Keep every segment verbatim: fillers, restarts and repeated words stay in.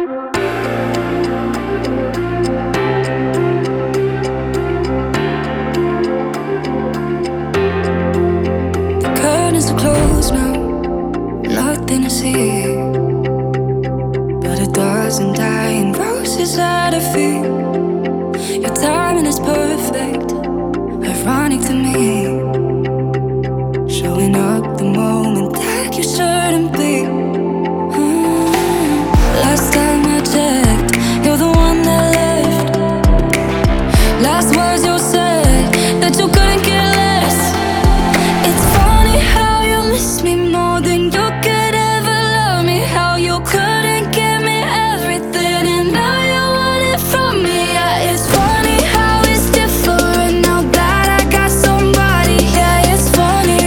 The curtains are closed now, nothing to see but a dozen dying roses at her feet. Your timing is perfect, ironic to me, showing up the moment that you shouldn't be. Mm. Last time I checked, you're the one that left. Last words you said, that you couldn't care less. It's funny how you miss me more than you could ever love me. How you couldn't give me everything and now you want it from me. Yeah, it's funny how it's different now that I got somebody. Yeah, it's funny.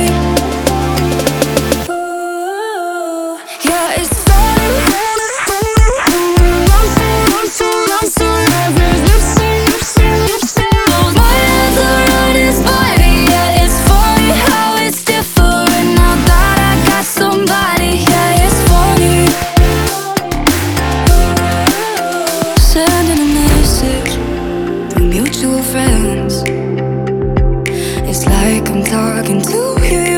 Ooh, yeah, it's funny. Those my hands around his body. Yeah, it's funny how it's different now that I got somebody. Yeah, it's funny. Sending a message through mutual friends. It's like I'm talking to you.